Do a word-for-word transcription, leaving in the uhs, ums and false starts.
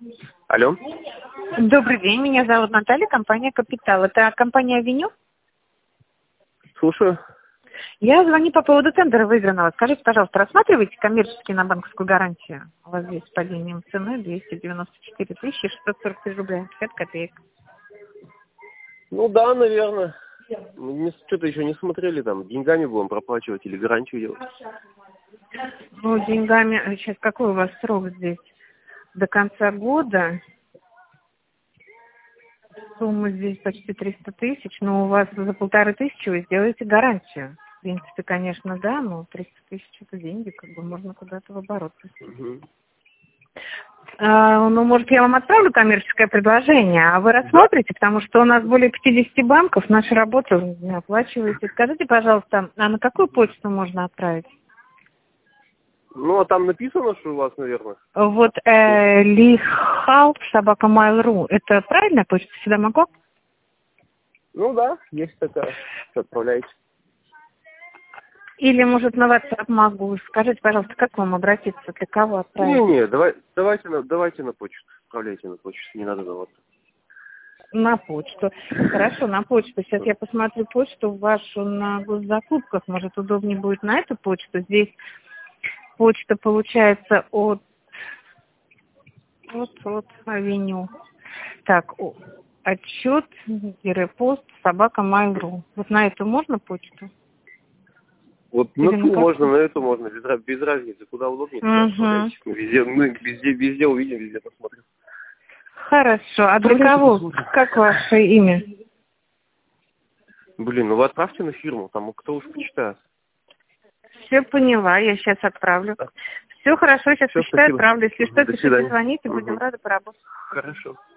Алло. Добрый день, меня зовут Наталья, компания «Капитал». Это компания «Авеню»? Слушаю. Я звоню по поводу тендера выигранного. Скажите, пожалуйста, рассматриваете коммерчески на банковскую гарантию? У вас здесь с падением цены двести девяносто четыре тысячи шестьсот сорок три рубля пятьдесят копеек. Ну да, наверное. Мы что-то еще не смотрели, там, деньгами будем проплачивать или гарантию делать. Ну, деньгами... Сейчас, какой у вас срок здесь? До конца года. Сумма здесь почти триста тысяч, но у вас за полторы тысячи вы сделаете гарантию. В принципе, конечно, да, но триста тысяч это деньги, как бы можно куда-то в оборот пустить. Угу. А, ну, может, я вам отправлю коммерческое предложение, а вы рассмотрите, потому что у нас более пятидесяти банков, наша работа не оплачиваете. Скажите, пожалуйста, а на какую почту можно отправить? Ну, а там написано, что у вас, наверное? Вот э, лихалп собака майл точка ру. Это правильная почта? Сюда могу? Ну да, есть такая. Что, отправляйте. Или, может, на WhatsApp могу. Скажите, пожалуйста, как к вам обратиться, для кого отправить? Не-не, давай, давайте, на, давайте на почту. Отправляйте на почту, не надо на WhatsApp. На почту. Хорошо, на почту. Сейчас я посмотрю почту вашу на госзакупках. Может, удобнее будет на эту почту. Здесь почта получается от, от, от авеню. Так, о, отчет, пост, собака mail точка ру. Вот на эту можно почту? Вот Или на на ту как? можно, на эту можно, без, раз- без разницы, куда удобнее, туда отправляйте. Мы везде, мы везде, везде увидим, везде посмотрим. Хорошо. А для Отправляйте, кого? посмотрим. Как ваше имя? Блин, ну вы отправьте на фирму, там кто уж почитает. Все поняла, я сейчас отправлю. Все хорошо, сейчас Все, посчитаю, спасибо. отправлю. Если что, До пишите, свидания. звоните, будем Угу. рады поработать. Хорошо.